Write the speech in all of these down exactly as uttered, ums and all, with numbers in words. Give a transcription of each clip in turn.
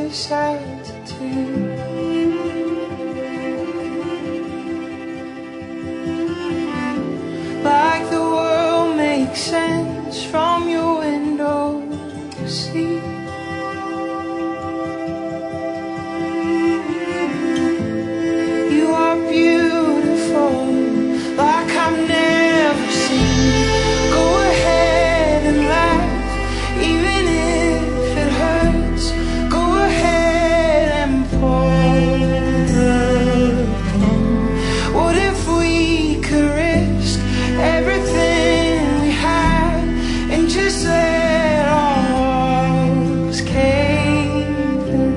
this attitude. Like the world makes sense from your window seat. You are beautiful like I've never seen. Go ahead and laugh, even if it hurts. Go ahead and pour the pain. What if we could risk everything we had and just let our walls cave in?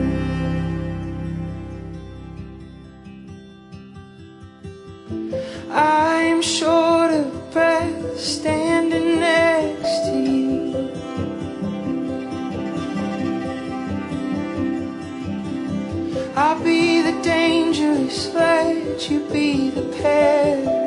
I'm short of breath standing next to you. I'll be the dangerous sledge, you be the pair.